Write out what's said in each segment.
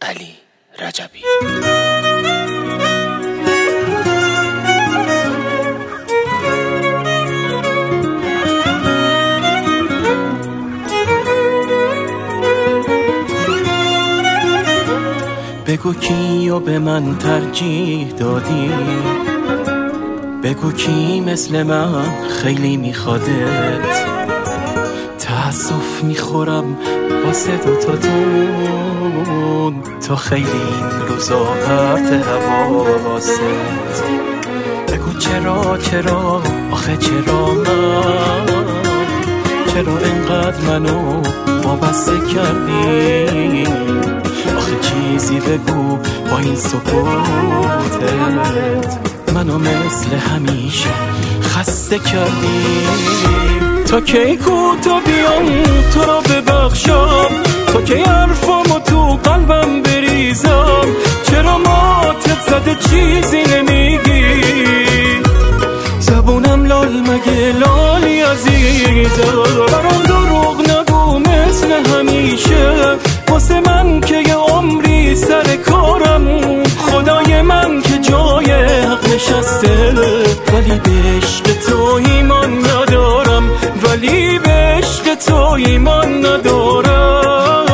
علی رجبی. بگو کیو به من ترجیح دادی، بگو کی مثل من خیلی میخوادت. تأسف میخورم واسه دوتاتون، تا خیلی این روزا پرت حواست. بگو چرا آخه چرا من، چرا اینقدر منو وابسته کردی. آخه چیزی بگو با این سکوتت، منو مثل همیشه خسته کردی. تا کی کوتا بیام تو رو ببخشم، تا کی حرفامو تو قلبم بریزم. چرا ماتت زده چیزی نمیگی، زبونم لال مگه لالی عزیزم. برام دروغ نگو مثل همیشه، واسه من که یه عمری سر کارم. خدای من که جای حق نشسته، ولی به عشق تو ایمان ندارم، ولی به عشق تو ایمان ندارم.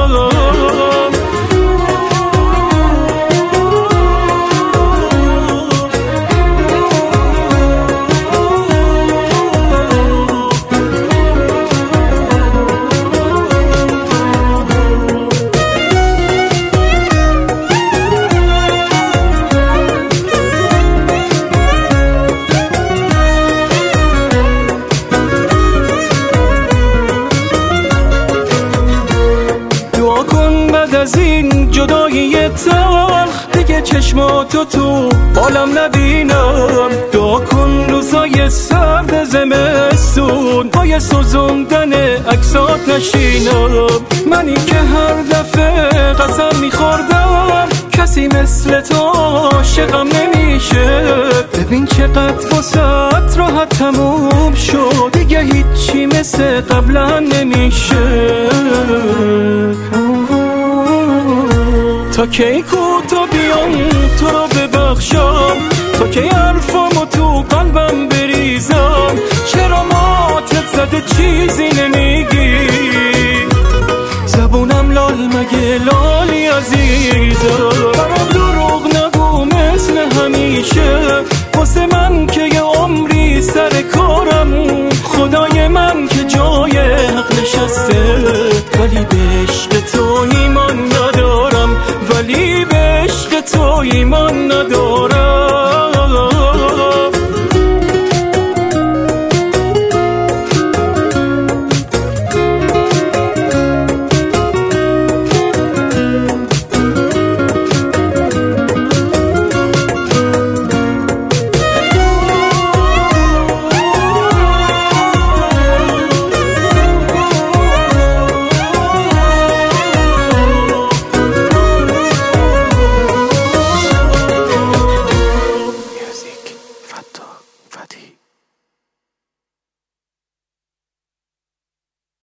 از این جدایی تلخ دیگه چشماتو تو بالم نبینم. دعا کن روزای سرد زمستون پای سوزوندن عکسات نشینم. منی که هر دفعه قسم میخوردم کسی مثل تو عاشقم نمیشه. ببین چقدر واسط راحت تموم شد، دیگه هیچی مثل قبلا نمیشه. تا کی کوتا بیام تو رو ببخشم، تا کی حرفامو تو قلبم بریزم. چرا ماتت زده چیزی نمیگی، زبونم لال مگه لالی عزیزم. برام دروغ نگو مثل همیشه،